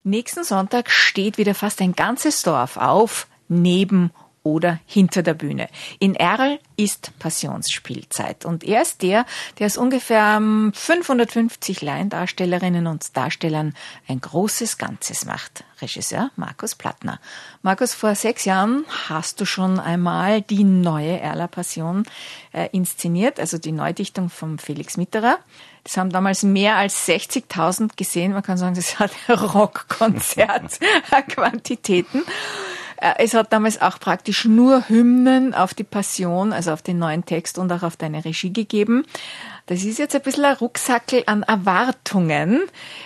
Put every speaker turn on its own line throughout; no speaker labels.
Nächsten Sonntag steht wieder fast ein ganzes Dorf auf, neben oder hinter der Bühne. In Erl ist Passionsspielzeit und er ist der aus ungefähr 550 Laiendarstellerinnen und Darstellern ein großes Ganzes macht. Regisseur Markus Plattner. Markus, vor 6 Jahren hast du schon einmal die neue Erler Passion inszeniert, also die Neudichtung von Felix Mitterer. Das haben damals mehr als 60.000 gesehen. Man kann sagen, das hat ein Rockkonzert-Quantitäten. Es hat damals auch praktisch nur Hymnen auf die Passion, also auf den neuen Text und auch auf deine Regie gegeben. Das ist jetzt ein bisschen ein Rucksackel an Erwartungen.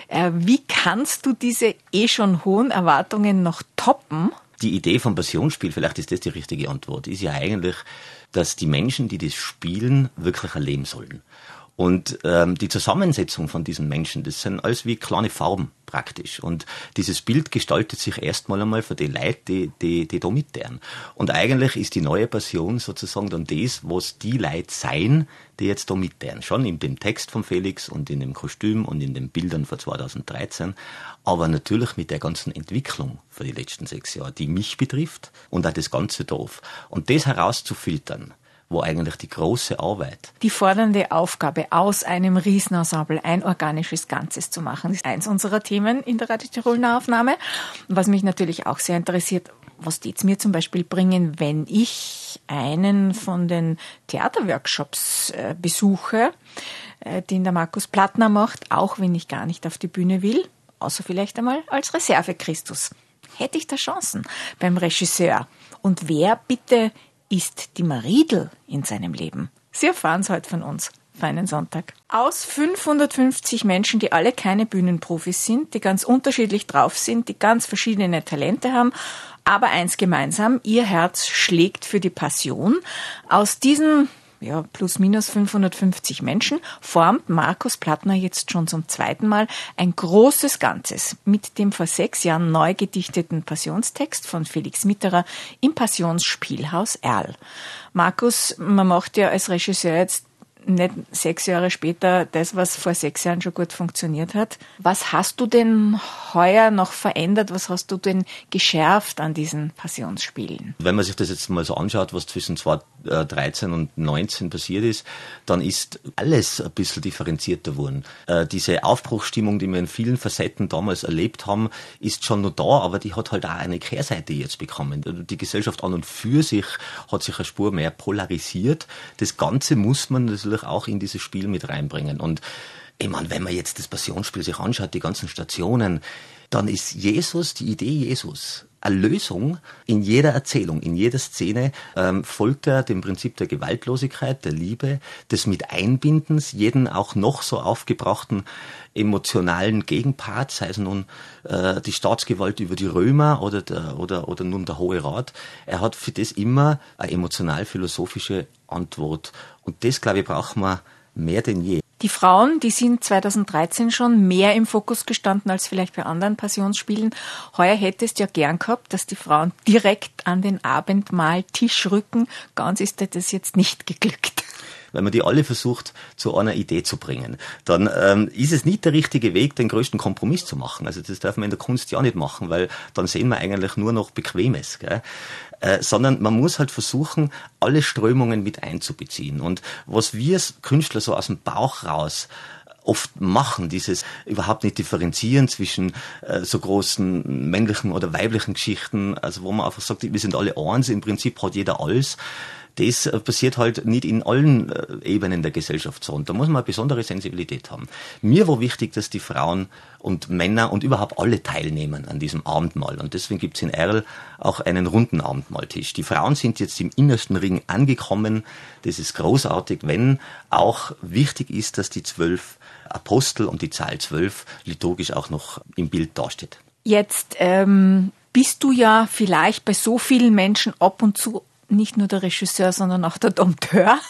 Wie kannst du diese schon hohen Erwartungen noch toppen?
Die Idee vom Passionsspiel, vielleicht ist das die richtige Antwort, ist ja eigentlich, dass die Menschen, die das spielen, wirklich erleben sollen. Und die Zusammensetzung von diesen Menschen, das sind alles wie kleine Farben praktisch. Und dieses Bild gestaltet sich erstmal einmal für die Leute, die da mitderen. Und eigentlich ist die neue Passion sozusagen dann das, was die Leute sein, die jetzt da mitderen. Schon in dem Text von Felix und in dem Kostüm und in den Bildern von 2013. Aber natürlich mit der ganzen Entwicklung für die letzten 6 Jahre, die mich betrifft und auch das ganze Dorf. Und das herauszufiltern, wo eigentlich die große Arbeit.
Die fordernde Aufgabe, aus einem Riesenensemble ein organisches Ganzes zu machen, ist eins unserer Themen in der Radio Tirol Nahaufnahme. Was mich natürlich auch sehr interessiert, was geht's mir zum Beispiel bringen, wenn ich einen von den Theaterworkshops besuche, den der Markus Plattner macht, auch wenn ich gar nicht auf die Bühne will, außer vielleicht einmal als Reserve Christus. Hätte ich da Chancen beim Regisseur? Und wer bitte ist die Mariedl in seinem Leben? Sie erfahren es heute von uns. Feinen Sonntag. Aus 550 Menschen, die alle keine Bühnenprofis sind, die ganz unterschiedlich drauf sind, die ganz verschiedene Talente haben, aber eins gemeinsam, ihr Herz schlägt für die Passion. Aus diesen plus minus 550 Menschen formt Markus Plattner jetzt schon zum 2. Mal ein großes Ganzes mit dem vor 6 Jahren neu gedichteten Passionstext von Felix Mitterer im Passionsspielhaus Erl. Markus, man macht ja als Regisseur jetzt nicht 6 Jahre später das, was vor 6 Jahren schon gut funktioniert hat. Was hast du denn heuer noch verändert? Was hast du denn geschärft an diesen Passionsspielen?
Wenn man sich das jetzt mal so anschaut, was zwischen 2013 und 2019 passiert ist, dann ist alles ein bisschen differenzierter geworden. Diese Aufbruchsstimmung, die wir in vielen Facetten damals erlebt haben, ist schon noch da, aber die hat halt auch eine Kehrseite jetzt bekommen. Die Gesellschaft an und für sich hat sich eine Spur mehr polarisiert. Das Ganze muss man natürlich auch in dieses Spiel mit reinbringen. Und ich meine, wenn man jetzt das Passionsspiel sich anschaut, die ganzen Stationen, dann ist Jesus, die Idee Jesus, eine Lösung in jeder Erzählung, in jeder Szene, folgt er dem Prinzip der Gewaltlosigkeit, der Liebe, des Miteinbindens, jeden auch noch so aufgebrachten emotionalen Gegenpart, sei es nun die Staatsgewalt über die Römer oder nun der Hohe Rat. Er hat für das immer eine emotional-philosophische Antwort. Und das, glaube ich, brauchen wir mehr denn je.
Die Frauen, die sind 2013 schon mehr im Fokus gestanden als vielleicht bei anderen Passionsspielen. Heuer hättest du ja gern gehabt, dass die Frauen direkt an den Abendmahltisch rücken. Ganz ist dir das jetzt nicht geglückt.
Wenn man die alle versucht, zu einer Idee zu bringen, dann ist es nicht der richtige Weg, den größten Kompromiss zu machen. Also das darf man in der Kunst ja nicht machen, weil dann sehen wir eigentlich nur noch Bequemes, gell? Sondern man muss halt versuchen, alle Strömungen mit einzubeziehen. Und was wir Künstler so aus dem Bauch raus oft machen, dieses überhaupt nicht differenzieren zwischen so großen männlichen oder weiblichen Geschichten, also wo man einfach sagt, wir sind alle eins, im Prinzip hat jeder alles. Das passiert halt nicht in allen Ebenen der Gesellschaft so. Und da muss man eine besondere Sensibilität haben. Mir war wichtig, dass die Frauen und Männer und überhaupt alle teilnehmen an diesem Abendmahl. Und deswegen gibt's in Erl auch einen runden Abendmahltisch. Die Frauen sind jetzt im innersten Ring angekommen. Das ist großartig, wenn auch wichtig ist, dass die 12 Apostel und die Zahl 12 liturgisch auch noch im Bild dasteht.
Jetzt bist du ja vielleicht bei so vielen Menschen ab und zu nicht nur der Regisseur, sondern auch der Dompteur.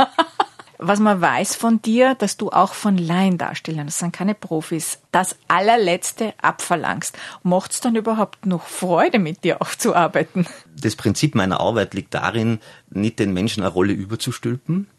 Was man weiß von dir, dass du auch von Laiendarstellern, das sind keine Profis, das allerletzte abverlangst. Macht es dann überhaupt noch Freude, mit dir auch zu arbeiten?
Das Prinzip meiner Arbeit liegt darin, nicht den Menschen eine Rolle überzustülpen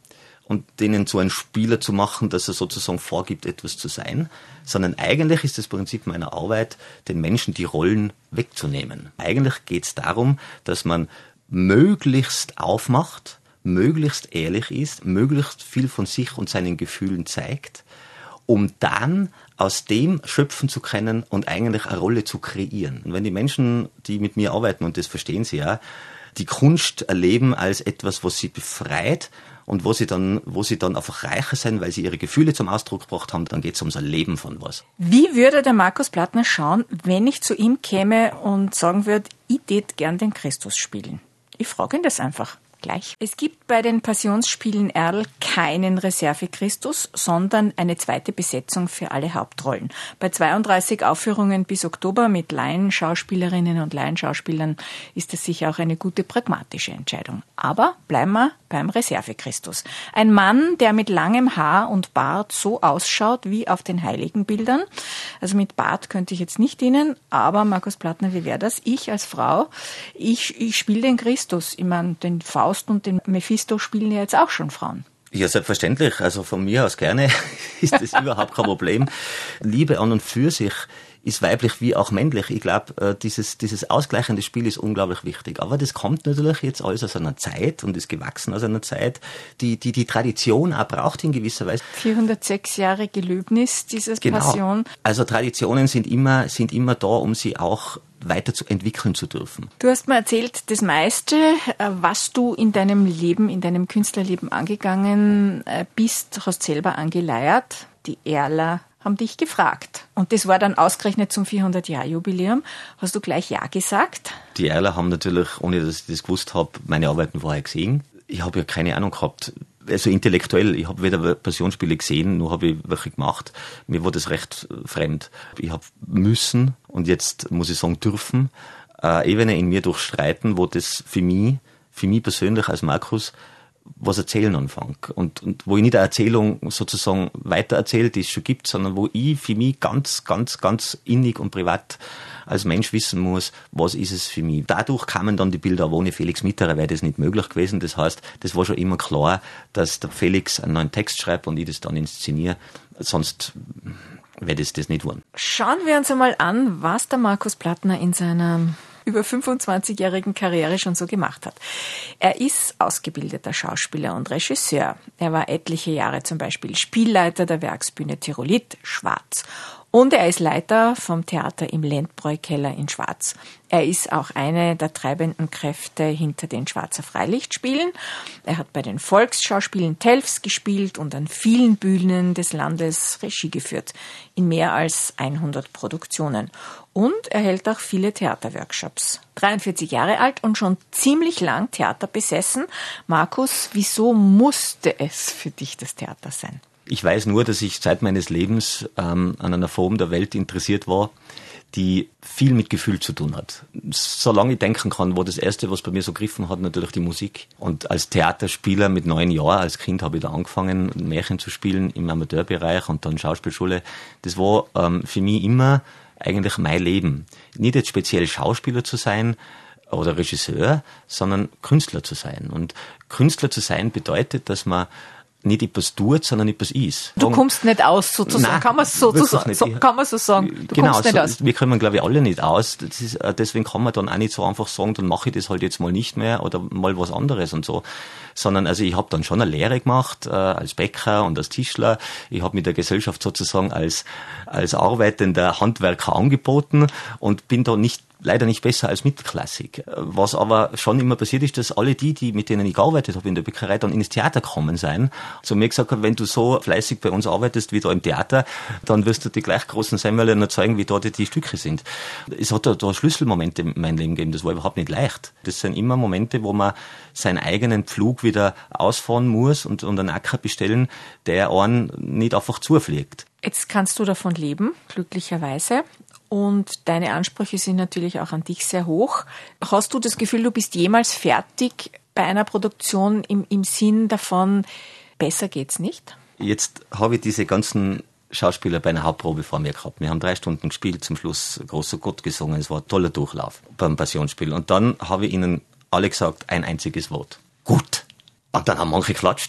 und denen so einen Spieler zu machen, dass er sozusagen vorgibt, etwas zu sein, sondern eigentlich ist das Prinzip meiner Arbeit, den Menschen die Rollen wegzunehmen. Eigentlich geht es darum, dass man möglichst aufmacht, möglichst ehrlich ist, möglichst viel von sich und seinen Gefühlen zeigt, um dann aus dem schöpfen zu können und eigentlich eine Rolle zu kreieren. Und wenn die Menschen, die mit mir arbeiten, und das verstehen sie ja, die Kunst erleben als etwas, was sie befreit und wo sie dann einfach reicher sind, weil sie ihre Gefühle zum Ausdruck gebracht haben, dann geht es ums Erleben von was.
Wie würde der Markus Plattner schauen, wenn ich zu ihm käme und sagen würde, ich tät gern den Christus spielen? Ich frage ihn das einfach. Gleich. Es gibt bei den Passionsspielen Erl keinen Reserve-Christus, sondern eine zweite Besetzung für alle Hauptrollen. Bei 32 Aufführungen bis Oktober mit Laienschauspielerinnen und Laienschauspielern ist das sicher auch eine gute pragmatische Entscheidung. Aber bleiben wir beim Reserve-Christus. Ein Mann, der mit langem Haar und Bart so ausschaut wie auf den Heiligenbildern. Also mit Bart könnte ich jetzt nicht dienen, aber Markus Plattner, wie wäre das? Ich als Frau, ich spiele den Christus. Ich meine, den Faust und den Mephisto spielen ja jetzt auch schon Frauen.
Ja, selbstverständlich. Also von mir aus gerne ist das überhaupt kein Problem. Liebe an und für sich ist weiblich wie auch männlich. Ich glaube, dieses ausgleichende Spiel ist unglaublich wichtig. Aber das kommt natürlich jetzt alles aus einer Zeit und ist gewachsen aus einer Zeit, die Tradition auch braucht in gewisser Weise.
406 Jahre Gelöbnis, diese Passion.
Also Traditionen sind immer da, um sie auch weiterzuentwickeln zu dürfen.
Du hast mir erzählt, das meiste, was du in deinem Leben, in deinem Künstlerleben angegangen bist, hast selber angeleiert. Die Erler haben dich gefragt. Und das war dann ausgerechnet zum 400-Jahr-Jubiläum. Hast du gleich Ja gesagt?
Die Erler haben natürlich, ohne dass ich das gewusst habe, meine Arbeiten vorher gesehen. Ich habe ja keine Ahnung gehabt. Also intellektuell, ich habe weder Passionsspiele gesehen, noch habe ich welche gemacht. Mir war das recht fremd. Ich habe müssen und jetzt muss ich sagen dürfen, eine Ebene in mir durchstreiten, wo das für mich persönlich als Markus was erzählen anfange. Und wo ich nicht eine Erzählung sozusagen weitererzähle, die es schon gibt, sondern wo ich für mich ganz, ganz, ganz innig und privat als Mensch wissen muss, was ist es für mich. Dadurch kamen dann die Bilder, aber ohne Felix Mitterer wäre das nicht möglich gewesen. Das heißt, das war schon immer klar, dass der Felix einen neuen Text schreibt und ich das dann inszeniere. Sonst wäre das nicht geworden.
Schauen wir uns einmal an, was der Markus Plattner in seiner über 25-jährigen Karriere schon so gemacht hat. Er ist ausgebildeter Schauspieler und Regisseur. Er war etliche Jahre zum Beispiel Spielleiter der Werksbühne Tirolit, Schwarz. Und er ist Leiter vom Theater im Lendbräu-Keller in Schwarz. Er ist auch eine der treibenden Kräfte hinter den Schwarzer Freilichtspielen. Er hat bei den Volksschauspielen Telfs gespielt und an vielen Bühnen des Landes Regie geführt, in mehr als 100 Produktionen. Und er hält auch viele Theaterworkshops. 43 Jahre alt und schon ziemlich lang Theater besessen. Markus, wieso musste es für dich das Theater sein?
Ich weiß nur, dass ich seit meines Lebens an einer Form der Welt interessiert war, die viel mit Gefühl zu tun hat. Solange ich denken kann, war das Erste, was bei mir so gegriffen hat, natürlich die Musik. Und als Theaterspieler mit 9 Jahren, als Kind, habe ich da angefangen, Märchen zu spielen im Amateurbereich und dann Schauspielschule. Das war für mich immer eigentlich mein Leben. Nicht jetzt speziell Schauspieler zu sein oder Regisseur, sondern Künstler zu sein. Und Künstler zu sein bedeutet, dass man nicht etwas tut, sondern etwas ist.
Du kommst nicht aus, sozusagen.
Nein,
kann man so sagen. Du
genau,
kommst nicht aus.
Wir kommen, glaube ich, alle nicht aus. Deswegen kann man dann auch nicht so einfach sagen, dann mache ich das halt jetzt mal nicht mehr oder mal was anderes und so. Sondern, also ich habe dann schon eine Lehre gemacht, als Bäcker und als Tischler. Ich habe mit der Gesellschaft sozusagen als arbeitender Handwerker angeboten und bin da leider nicht besser als mittelklassig. Was aber schon immer passiert ist, dass alle die mit denen ich gearbeitet habe in der Bäckerei, dann ins Theater gekommen sein. Zu mir gesagt haben, wenn du so fleißig bei uns arbeitest wie da im Theater, dann wirst du die gleich großen Semmeln erzeugen, wie dort die Stücke sind. Es hat da Schlüsselmomente in meinem Leben gegeben, das war überhaupt nicht leicht. Das sind immer Momente, wo man seinen eigenen Pflug wieder ausfahren muss und einen Acker bestellen, der einen nicht einfach zufliegt.
Jetzt kannst du davon leben, glücklicherweise. Und deine Ansprüche sind natürlich auch an dich sehr hoch. Hast du das Gefühl, du bist jemals fertig bei einer Produktion im Sinn davon, besser geht's nicht?
Jetzt habe ich diese ganzen Schauspieler bei einer Hauptprobe vor mir gehabt. Wir haben 3 Stunden gespielt, zum Schluss Großer Gott gesungen. Es war ein toller Durchlauf beim Passionsspiel. Und dann habe ich ihnen alle gesagt, ein einziges Wort. Gut. Und dann haben manche geklatscht.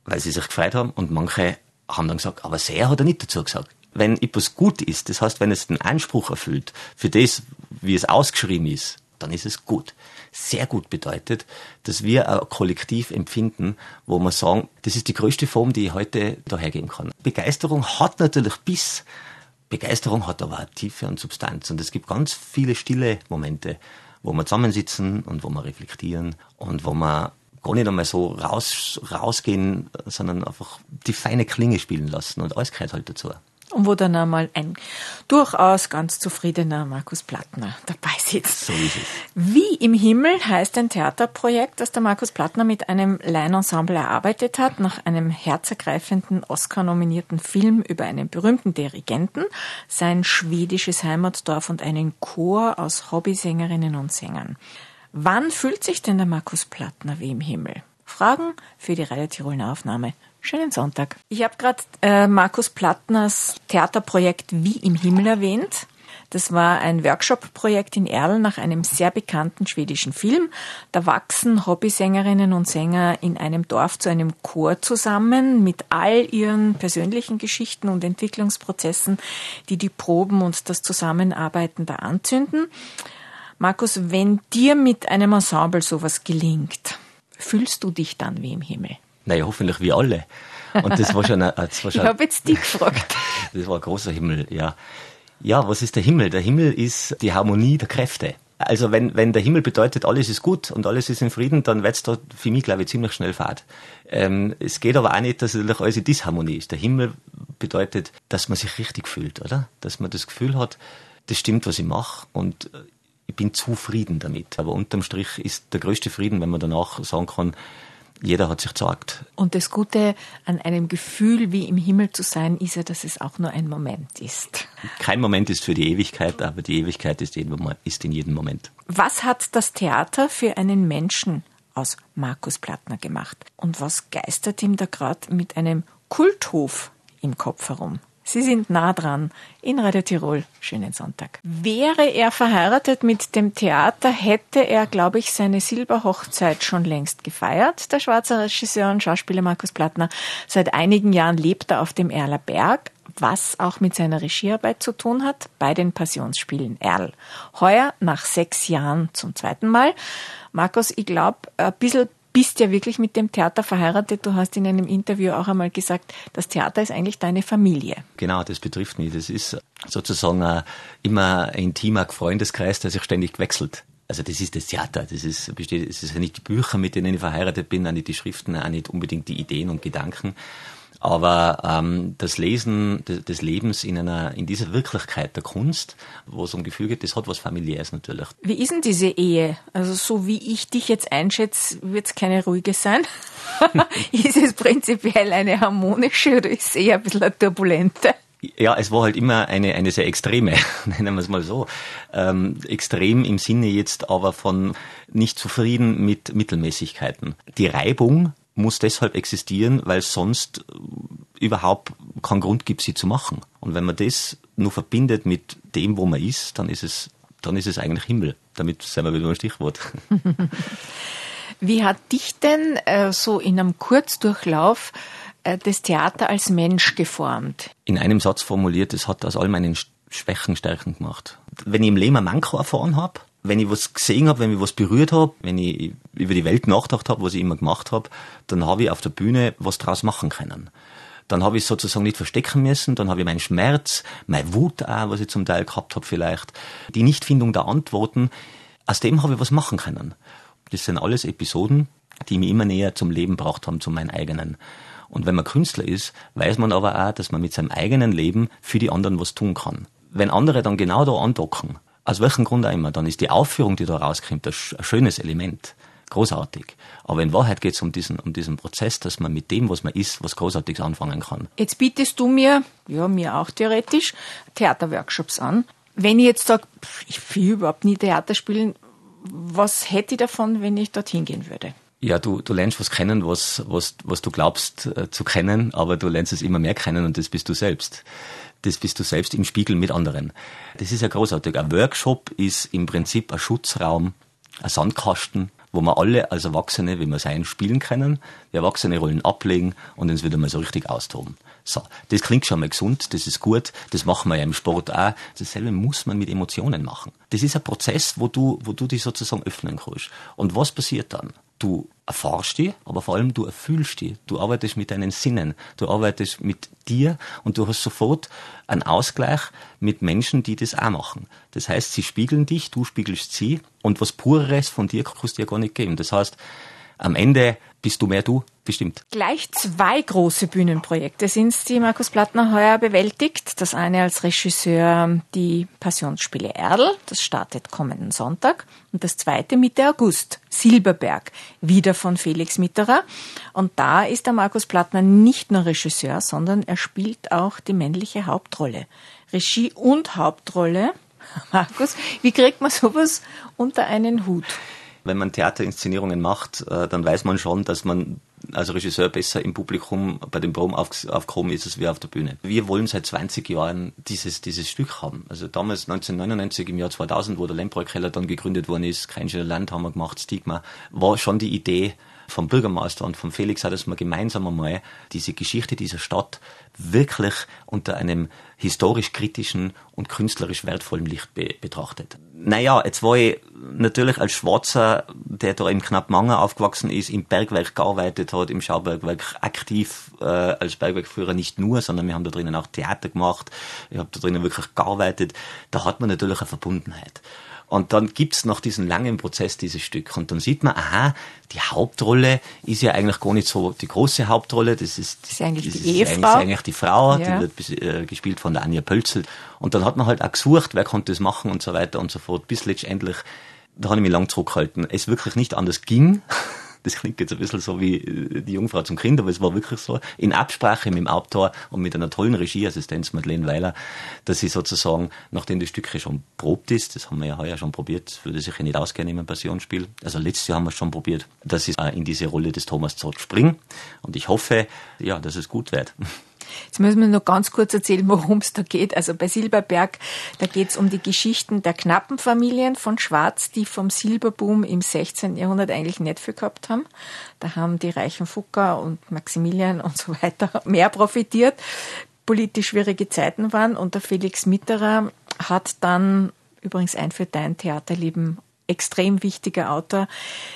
weil sie sich gefreut haben, und manche haben dann gesagt, aber sehr hat er nicht dazu gesagt. Wenn etwas gut ist, das heißt, wenn es den Anspruch erfüllt, für das, wie es ausgeschrieben ist, dann ist es gut. Sehr gut bedeutet, dass wir ein Kollektiv empfinden, wo wir sagen, das ist die größte Form, die ich heute dahergeben kann. Begeisterung hat natürlich Biss. Begeisterung hat aber auch Tiefe und Substanz. Und es gibt ganz viele stille Momente, wo wir zusammensitzen und wo wir reflektieren und wo wir gar nicht einmal so rausgehen, sondern einfach die feine Klinge spielen lassen, und alles gehört halt dazu.
Und wo dann einmal ein durchaus ganz zufriedener Markus Plattner dabei sitzt.
So ist es.
Wie im Himmel heißt ein Theaterprojekt, das der Markus Plattner mit einem Laienensemble erarbeitet hat, nach einem herzergreifenden Oscar-nominierten Film über einen berühmten Dirigenten, sein schwedisches Heimatdorf und einen Chor aus Hobbysängerinnen und Sängern. Wann fühlt sich denn der Markus Plattner wie im Himmel? Fragen für die Radio Tiroler Aufnahme. Schönen Sonntag. Ich habe gerade Markus Plattners Theaterprojekt Wie im Himmel erwähnt. Das war ein Workshop-Projekt in Erl nach einem sehr bekannten schwedischen Film. Da wachsen Hobbysängerinnen und Sänger in einem Dorf zu einem Chor zusammen mit all ihren persönlichen Geschichten und Entwicklungsprozessen, die die Proben und das Zusammenarbeiten da anzünden. Markus, wenn dir mit einem Ensemble sowas gelingt, fühlst du dich dann wie im Himmel?
Naja, hoffentlich wie alle. Und das war schon
ich habe jetzt dich gefragt.
Das war ein großer Himmel, ja. Ja, was ist der Himmel? Der Himmel ist die Harmonie der Kräfte. Also wenn der Himmel bedeutet, alles ist gut und alles ist in Frieden, dann wird's da für mich, glaube ich, ziemlich schnell fad. Es geht aber auch nicht, dass natürlich alles in Disharmonie ist. Der Himmel bedeutet, dass man sich richtig fühlt, oder? Dass man das Gefühl hat, das stimmt, was ich mache, und ich bin zufrieden damit. Aber unterm Strich ist der größte Frieden, wenn man danach sagen kann, jeder hat sich gesagt. Und
das Gute an einem Gefühl, wie im Himmel zu sein, ist ja, dass es auch nur ein Moment ist.
Kein Moment ist für die Ewigkeit, aber die Ewigkeit ist in jedem Moment.
Was hat das Theater für einen Menschen aus Markus Plattner gemacht? Und was geistert ihm da gerade mit einem Kulthof im Kopf herum? Sie sind nah dran in Radio Tirol. Schönen Sonntag. Wäre er verheiratet mit dem Theater, hätte er, glaube ich, seine Silberhochzeit schon längst gefeiert. Der Schweizer Regisseur und Schauspieler Markus Plattner. Seit einigen Jahren lebt er auf dem Erler Berg, was auch mit seiner Regiearbeit zu tun hat, bei den Passionsspielen Erl. Heuer, nach 6 Jahren, zum 2. Mal. Markus, ich glaube, ein bisschen bist ja wirklich mit dem Theater verheiratet. Du hast in einem Interview auch einmal gesagt, das Theater ist eigentlich deine Familie.
Genau, das betrifft mich. Das ist sozusagen immer ein intimer Freundeskreis, der sich ständig wechselt. Also das ist das Theater. Es ist ja nicht die Bücher, mit denen ich verheiratet bin, auch nicht die Schriften, auch nicht unbedingt die Ideen und Gedanken. Aber das Lesen des Lebens in dieser Wirklichkeit der Kunst, wo es um Gefühl geht, das hat was Familiäres natürlich.
Wie ist denn diese Ehe? Also so wie ich dich jetzt einschätze, wird es keine ruhige sein? Ist es prinzipiell eine harmonische oder ist es eher ein bisschen eine turbulente?
Ja, es war halt immer eine sehr extreme, nennen wir es mal so. Extrem im Sinne jetzt aber von nicht zufrieden mit Mittelmäßigkeiten. Die Reibung muss deshalb existieren, weil es sonst überhaupt keinen Grund gibt, sie zu machen. Und wenn man das nur verbindet mit dem, wo man ist, dann ist es eigentlich Himmel. Damit sind wir wieder beim Stichwort.
Wie hat dich denn so in einem Kurzdurchlauf das Theater als Mensch geformt?
In einem Satz formuliert, es hat aus all meinen Schwächen Stärken gemacht. Wenn ich im Leben ein Manko erfahren habe, wenn ich was gesehen habe, wenn mich was berührt habe, wenn ich über die Welt nachgedacht habe, was ich immer gemacht habe, dann habe ich auf der Bühne was draus machen können. Dann habe ich es sozusagen nicht verstecken müssen, dann habe ich meinen Schmerz, meine Wut auch, was ich zum Teil gehabt habe vielleicht, die Nichtfindung der Antworten, aus dem habe ich was machen können. Das sind alles Episoden, die mich immer näher zum Leben gebracht haben, zu meinem eigenen. Und wenn man Künstler ist, weiß man aber auch, dass man mit seinem eigenen Leben für die anderen was tun kann. Wenn andere dann genau da andocken, aus welchem Grund auch immer, dann ist die Aufführung, die da rauskommt, ein schönes Element. Großartig. Aber in Wahrheit geht es um diesen Prozess, dass man mit dem, was man ist, was Großartiges anfangen kann.
Jetzt bietest du mir auch theoretisch, Theaterworkshops an. Wenn ich jetzt sage, ich will überhaupt nie Theater spielen, was hätte ich davon, wenn ich dorthin gehen würde?
Ja, du lernst was kennen, was du glaubst zu kennen, aber du lernst es immer mehr kennen und das bist du selbst. Das bist du selbst im Spiegel mit anderen. Das ist ja großartig. Ein Workshop ist im Prinzip ein Schutzraum, ein Sandkasten, wo wir alle als Erwachsene, wie wir sein, spielen können, die erwachsene Rollen ablegen und uns wieder mal so richtig austoben. So, das klingt schon mal gesund, das ist gut, das machen wir ja im Sport auch. Dasselbe muss man mit Emotionen machen. Das ist ein Prozess, wo du dich sozusagen öffnen kannst. Und was passiert dann? Du erfahrst die, aber vor allem du erfühlst die. Du arbeitest mit deinen Sinnen, du arbeitest mit dir und du hast sofort einen Ausgleich mit Menschen, die das auch machen. Das heißt, sie spiegeln dich, du spiegelst sie und was Pureres von dir kannst du dir gar nicht geben. Das heißt, am Ende bist du mehr du, bestimmt.
Gleich 2 große Bühnenprojekte sind es, die Markus Plattner heuer bewältigt. Das eine als Regisseur die Passionsspiele Erdl, das startet kommenden Sonntag. Und das zweite Mitte August, Silberberg, wieder von Felix Mitterer. Und da ist der Markus Plattner nicht nur Regisseur, sondern er spielt auch die männliche Hauptrolle. Regie und Hauptrolle. Markus, wie kriegt man sowas unter einen Hut?
Wenn man Theaterinszenierungen macht, dann weiß man schon, dass man als Regisseur besser im Publikum bei den Proben aufgehoben ist, als wir auf der Bühne. Wir wollen seit 20 Jahren dieses Stück haben. Also damals 1999, im Jahr 2000, wo der Lemperl-Keller dann gegründet worden ist, Kreinscher Land haben wir gemacht, Stigma, war schon die Idee vom Bürgermeister und vom Felix auch, dass man gemeinsam einmal diese Geschichte dieser Stadt wirklich unter einem historisch kritischen und künstlerisch wertvollen Licht betrachtet. Naja, jetzt war ich natürlich als Schwarzer, der da im Knappmanger aufgewachsen ist, im Bergwerk gearbeitet hat, im Schaubergwerk aktiv als Bergwerkführer nicht nur, sondern wir haben da drinnen auch Theater gemacht, ich habe da drinnen wirklich gearbeitet, da hat man natürlich eine Verbundenheit. Und dann gibt's nach diesem langen Prozess dieses Stück. Und dann sieht man, aha, die Hauptrolle ist ja eigentlich gar nicht so die große Hauptrolle. Das ist
eigentlich die Ehefrau.
Das ist eigentlich die Frau,
ja.
Die wird gespielt von der Anja Pölzl. Und dann hat man halt auch gesucht, wer konnte das machen und so weiter und so fort. Bis letztendlich, da habe ich mich lang zurückgehalten, es wirklich nicht anders ging. Das klingt jetzt ein bisschen so wie die Jungfrau zum Kind, aber es war wirklich so, in Absprache mit dem Autor und mit einer tollen Regieassistenz, Madeleine Weiler, dass ich sozusagen, nachdem das Stück schon probt ist, das haben wir ja heuer schon probiert, das würde sich ja nicht ausgehen in einem Passionsspiel, also letztes Jahr haben wir es schon probiert, dass ich in diese Rolle des Thomas Zott springe und ich hoffe, ja, dass es gut wird.
Jetzt müssen wir noch ganz kurz erzählen, worum es da geht. Also bei Silberberg, da geht es um die Geschichten der knappen Familien von Schwarz, die vom Silberboom im 16. Jahrhundert eigentlich nicht viel gehabt haben. Da haben die reichen Fucker und Maximilian und so weiter mehr profitiert. Politisch schwierige Zeiten waren und der Felix Mitterer hat dann, übrigens ein für dein Theaterleben extrem wichtiger Autor,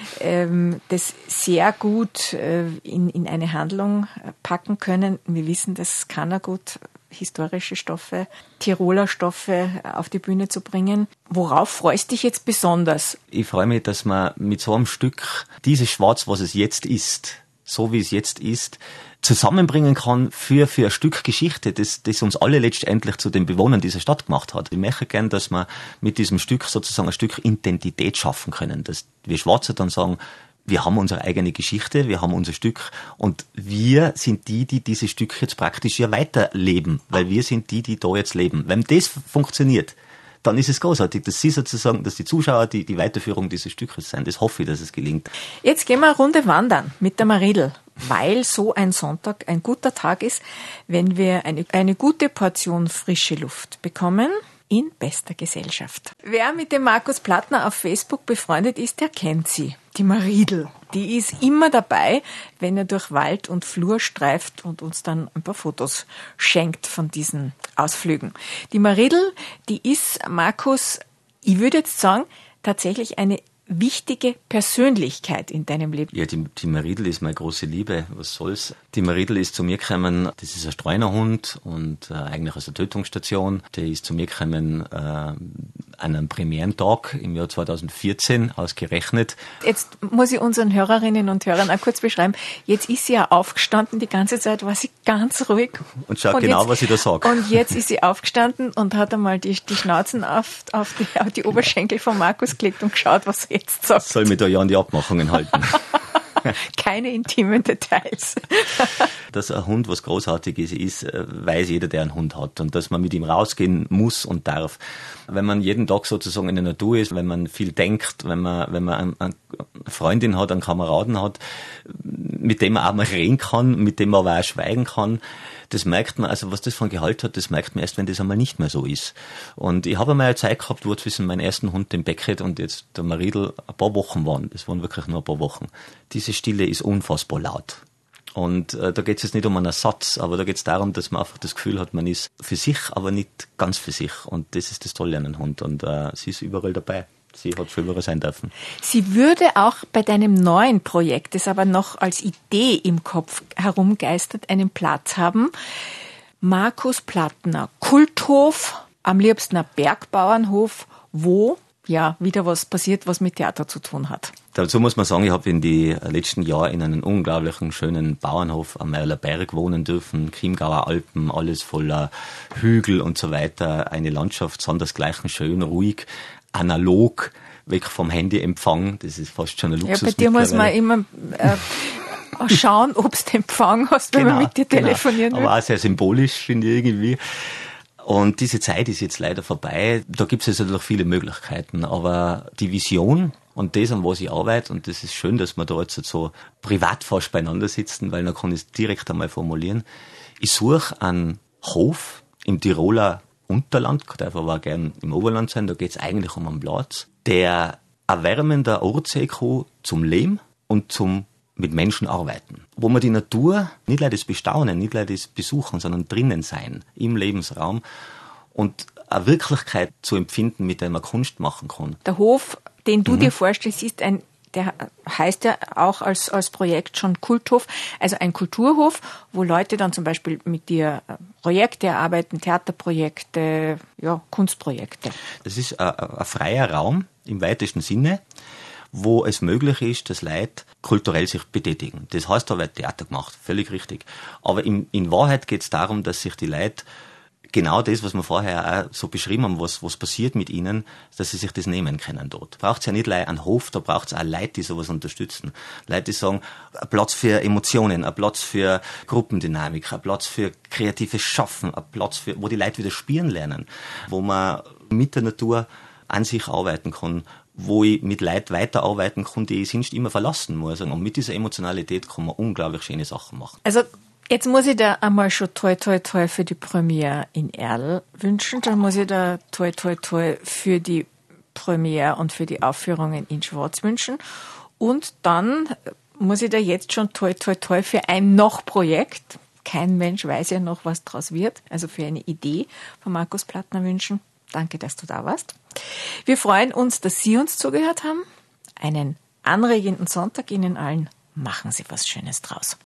das sehr gut in eine Handlung packen können. Wir wissen, das kann er gut, historische Stoffe, Tiroler Stoffe auf die Bühne zu bringen. Worauf freust du dich jetzt besonders? Ich
freue mich, dass man mit so einem Stück dieses Schwarz, was es jetzt ist, so wie es jetzt ist, zusammenbringen kann für ein Stück Geschichte, das uns alle letztendlich zu den Bewohnern dieser Stadt gemacht hat. Ich möchte gern, dass wir mit diesem Stück sozusagen ein Stück Identität schaffen können, dass wir Schwarze dann sagen, wir haben unsere eigene Geschichte, wir haben unser Stück und wir sind die dieses Stück jetzt praktisch ja weiterleben, weil wir sind die da jetzt leben. Wenn das funktioniert, dann ist es großartig, dass Sie sozusagen, dass die Zuschauer die Weiterführung dieses Stückes sind. Das hoffe ich, dass es gelingt.
Jetzt gehen wir eine Runde wandern mit der Maridl, weil so ein Sonntag ein guter Tag ist, wenn wir eine gute Portion frische Luft bekommen in bester Gesellschaft. Wer mit dem Markus Plattner auf Facebook befreundet ist, der kennt sie, die Maridl. Die ist immer dabei, wenn er durch Wald und Flur streift und uns dann ein paar Fotos schenkt von diesen Ausflügen. Die Maridl, die ist, Markus, ich würde jetzt sagen, tatsächlich eine wichtige Persönlichkeit in deinem Leben.
Ja, die Maridl ist meine große Liebe. Was soll's? Die Maridl ist zu mir gekommen, das ist ein Streunerhund und eigentlich aus der Tötungsstation. Der ist zu mir gekommen an einem Premierentag im Jahr 2014 ausgerechnet.
Jetzt muss ich unseren Hörerinnen und Hörern auch kurz beschreiben. Jetzt ist sie ja aufgestanden, die ganze Zeit war sie ganz ruhig.
Und schaut genau, jetzt, was ich da sage.
Und jetzt ist sie aufgestanden und hat einmal die Schnauzen auf die Oberschenkel von Markus gelegt und geschaut, was er jetzt sagt.
Soll mich da ja an die Abmachungen halten.
Keine intimen Details.
Dass ein Hund was Großartiges ist, weiß jeder, der einen Hund hat. Und dass man mit ihm rausgehen muss und darf. Wenn man jeden Tag sozusagen in der Natur ist, wenn man viel denkt, wenn man eine Freundin hat, einen Kameraden hat, mit dem man auch mal reden kann, mit dem man aber auch schweigen kann, Das merkt man, also was das von Gehalt hat, das merkt man erst, wenn das einmal nicht mehr so ist. Und ich habe einmal eine Zeit gehabt, wo zwischen meinem ersten Hund, dem Beckett, und jetzt der Maridel ein paar Wochen waren. Das waren wirklich nur ein paar Wochen. Diese Stille ist unfassbar laut. Und da geht es jetzt nicht um einen Ersatz, aber da geht es darum, dass man einfach das Gefühl hat, man ist für sich, aber nicht ganz für sich. Und das ist das Tolle an einem Hund. Und sie ist überall dabei. Sie hat schon überall sein dürfen.
Sie würde auch bei deinem neuen Projekt, das aber noch als Idee im Kopf herumgeistert, einen Platz haben. Markus Plattner, Kulthof, am liebsten ein Bergbauernhof, wo ja wieder was passiert, was mit Theater zu tun hat.
Dazu muss man sagen, ich habe in die letzten Jahren in einem unglaublichen schönen Bauernhof am Merlerberg wohnen dürfen, Chiemgauer Alpen, alles voller Hügel und so weiter, eine Landschaft sondersgleichen schön, ruhig, analog, weg vom Handyempfang, das ist fast schon ein Luxus.
Ja, bei dir muss man immer schauen, ob du Empfang hast, wenn man mit dir telefonieren will.
Aber auch sehr symbolisch, finde ich irgendwie. Und diese Zeit ist jetzt leider vorbei. Da gibt es jetzt natürlich viele Möglichkeiten, aber die Vision und das, an was ich arbeite, und das ist schön, dass wir da jetzt so privat fast beieinander sitzen, weil dann kann ich es direkt einmal formulieren. Ich suche einen Hof im Tiroler Unterland, darf aber auch gern im Oberland sein, da geht es eigentlich um einen Platz, der ein wärmender Ort sein kann zum Leben und zum mit Menschen arbeiten. Wo man die Natur, nicht nur das Bestaunen, nicht nur das Besuchen, sondern drinnen sein, im Lebensraum und eine Wirklichkeit zu empfinden, mit der man Kunst machen kann.
Der Hof, den du dir vorstellst, ist der heißt ja auch als Projekt schon Kulthof, also ein Kulturhof, wo Leute dann zum Beispiel mit dir Projekte erarbeiten, Theaterprojekte, ja, Kunstprojekte.
Das ist ein freier Raum im weitesten Sinne, wo es möglich ist, dass Leute kulturell sich betätigen. Das heißt, da wird Theater gemacht, völlig richtig. Aber in Wahrheit geht es darum, dass sich die Leute genau das, was wir vorher auch so beschrieben haben, was passiert mit ihnen, dass sie sich das nehmen können dort. Braucht es ja nicht einen Hof, da braucht es auch Leute, die sowas unterstützen. Leute, die sagen, ein Platz für Emotionen, ein Platz für Gruppendynamik, ein Platz für kreatives Schaffen, ein Platz für, wo die Leute wieder spielen lernen, wo man mit der Natur an sich arbeiten kann, wo ich mit Leuten weiterarbeiten kann, die ich sonst immer verlassen muss. Und mit dieser Emotionalität kann man unglaublich schöne Sachen machen.
Also jetzt muss ich da einmal schon toi toi toi für die Premiere in Erl wünschen. Dann muss ich da toi toi toi für die Premiere und für die Aufführungen in Schwarz wünschen. Und dann muss ich da jetzt schon toi toi toi für ein Noch-Projekt. Kein Mensch weiß ja noch, was draus wird. Also für eine Idee von Markus Plattner wünschen. Danke, dass du da warst. Wir freuen uns, dass Sie uns zugehört haben. Einen anregenden Sonntag Ihnen allen. Machen Sie was Schönes draus.